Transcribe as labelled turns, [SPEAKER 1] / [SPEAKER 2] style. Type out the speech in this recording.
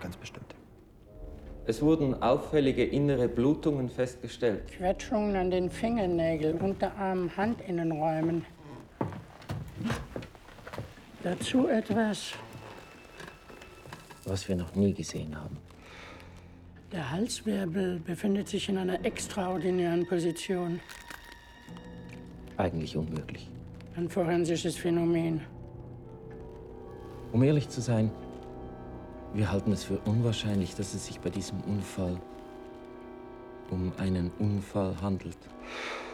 [SPEAKER 1] ganz bestimmt.
[SPEAKER 2] Es wurden auffällige innere Blutungen festgestellt.
[SPEAKER 3] Quetschungen an den Fingernägeln, Unterarmen, Handinnenräumen. Dazu etwas,
[SPEAKER 2] Was wir noch nie gesehen haben.
[SPEAKER 3] der Halswirbel befindet sich in einer extraordinären Position.
[SPEAKER 2] Eigentlich unmöglich.
[SPEAKER 3] Ein forensisches Phänomen.
[SPEAKER 2] Um ehrlich zu sein, wir halten es für unwahrscheinlich, dass es sich bei diesem Unfall um einen Unfall handelt.